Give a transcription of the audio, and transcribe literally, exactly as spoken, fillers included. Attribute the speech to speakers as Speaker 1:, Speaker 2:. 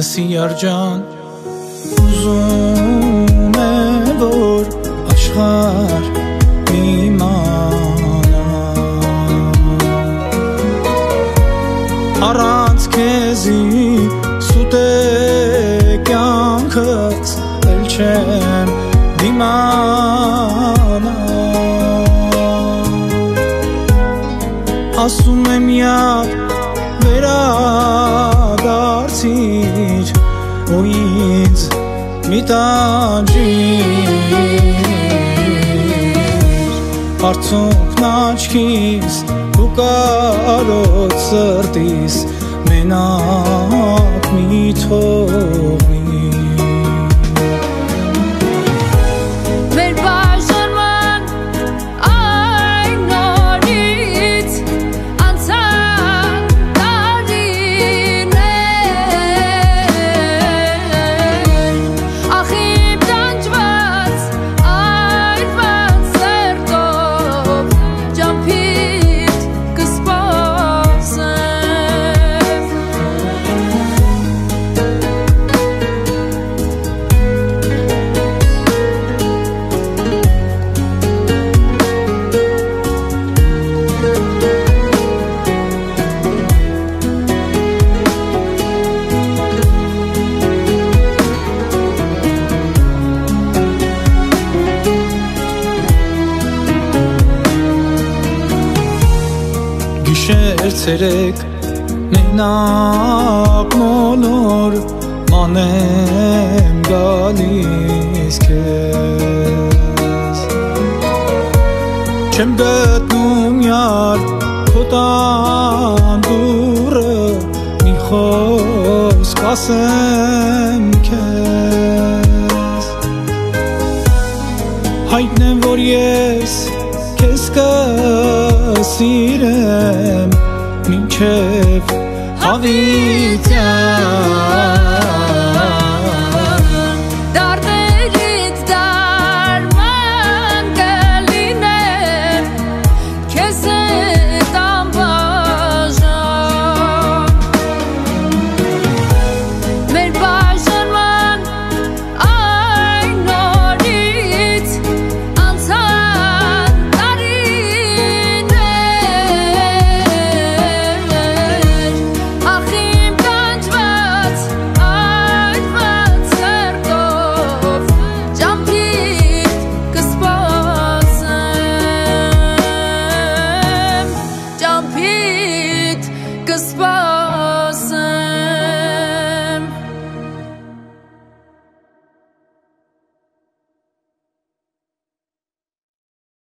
Speaker 1: լսի արջան ուզում է որ աշխարհ իմանա առանց քեզի սուտ է կյանքս էլ չեմ դիմանա ասում եմ յադ վերադարձիր ու ինձ մի տանջիր արցունքն աչքիս ու կարոտ սրտիս մենակ մի թողնի Գիշեր ցերեկ մենակ մոլոր մանեմ գալիս քեզ չեմ գտնում յար քո տան դուռը մի խոսք ասեմ քեզ հայտնեմ որ ես քեզ կսիրեմ մինչև հավիտյան